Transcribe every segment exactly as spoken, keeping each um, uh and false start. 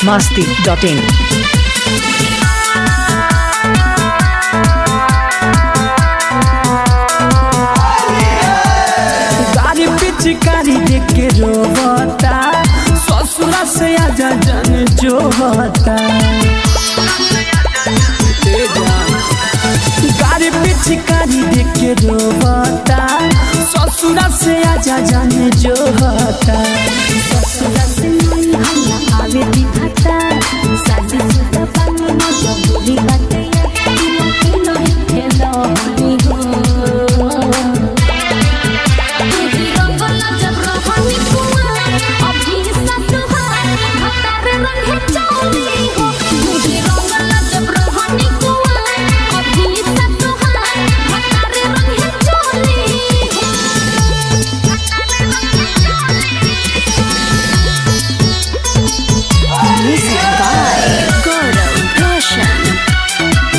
masti dot in. गाड़ी पिचकारी देख के रोता ससुरा से आजा जन जो होता। गाड़ी पिचकारी देख के रोता ससुरा से आजा जन जो होता। ससुरा से नहीं हम आवे दिखाता शादी सुदा पानी न जबरी बाटे किलो किलो हेलो हनी हो तुही रंगला जब रहनी कुआ अभी सतुहा हतार रंग है चोली हो तुही रंगला जब रहनी कुआ अभी सतुहा हतार रंग है चोली हो। Music by Gaurav Roshan.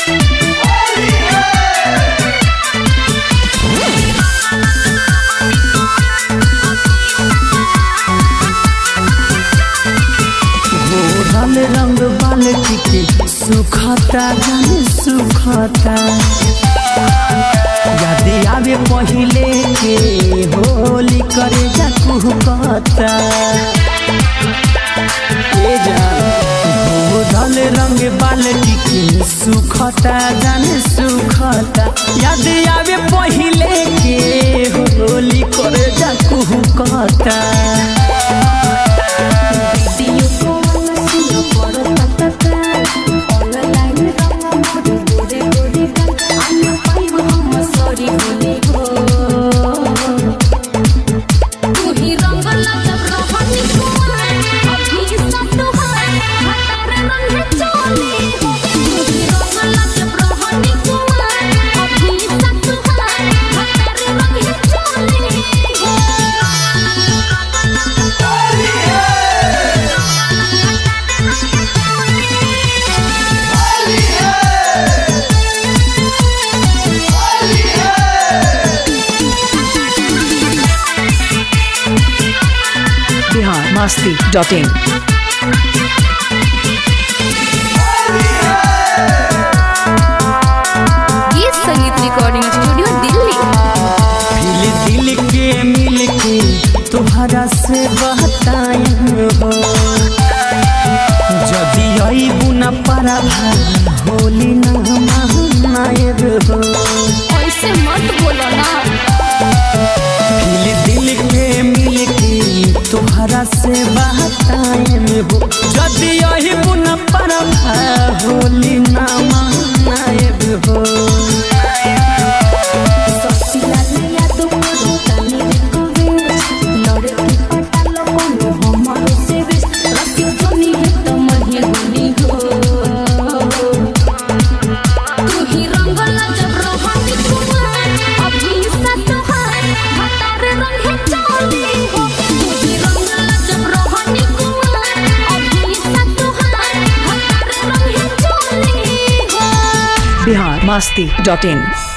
घोरल रंग बाल्टी के सुखता जाने सुखता। यदि आवे पहिले के होली करे जा कुहकता। घोरल रंग बाल्टी के सुखता जाने सुखता। यदि आवे पहिले के होली करे जा कुहकता। Video call सुनो पड़ो ततता ऑनलाइन रंग मोरे गोरे गोरे का अन्य पाइब हम सॉरी बोले हो तुही रंगला जब रहनी कुआ अभी सतुहा हतार रंग है चोली हो तुही रंगला जब रहनी कुआ अभी सतुहा हतार रंग है चोली हो। Bihar masti dot in. गीत संगीत रिकॉर्डिंग स्टूडियो दिल्ली। दिल दिल के मिल के तुम्हारा से बताएं हो जदि अबू न पारा होली न मनाएब हो। ऐसे मत बोलो ना दिल दिल के मिल के तुम्हारा से बताएं हो जदि अबू न पारा होली न मनाएब हो। ससिला लिया तो करो तनी को वेश लड़की पटालो कोनो हमरो से वेश रखियो जनी तो महे होली हो तुही रंगला जब रहनी कुआ अभी सतुहा हतार रंग है चोली हो तुही रंगला जब रहनी कुआ अभी सतुहा हतार रंग है चोली हो। Bihar masti dot in.